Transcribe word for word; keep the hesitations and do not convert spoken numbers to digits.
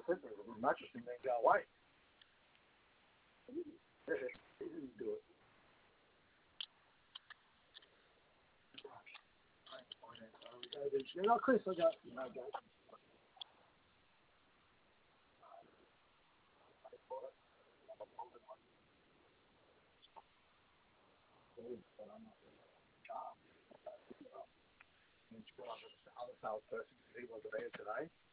clip of a mattress and then go away. Yeah, he didn't do it. You know, Chris, I got, you know, go. Other salesperson, he wasn't there today.